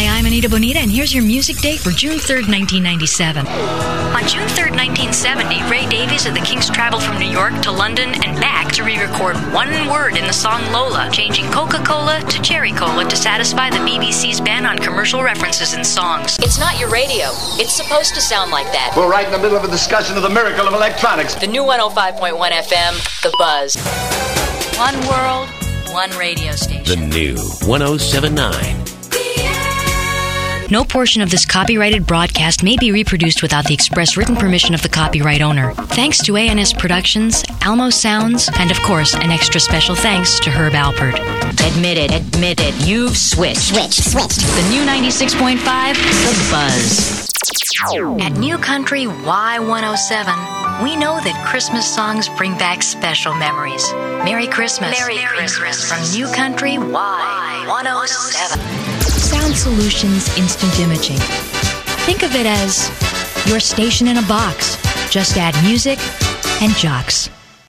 Hi, I'm Anita Bonita, and here's your music date for June 3rd, 1997. On June 3rd, 1970, Ray Davies of the Kinks traveled from New York to London and back to re-record one word in the song Lola, changing Coca-Cola to Cherry Cola to satisfy the BBC's ban on commercial references in songs. It's not your radio. It's supposed to sound like that. We're right in the middle of a discussion of the miracle of electronics. The new 105.1 FM, The Buzz. One world, one radio station. The new 107.9. No portion of this copyrighted broadcast may be reproduced without the express written permission of the copyright owner. Thanks to ANS Productions, Almo Sounds, and of course, an extra special thanks to Herb Alpert. Admit it, you've switched. Switched. The new 96.5, The Buzz. At New Country Y107, we know that Christmas songs bring back special memories. Merry Christmas. Merry Christmas. From New Country Y107. Sound Solutions Instant Imaging. Think of it as your station in a box. Just add music and jocks.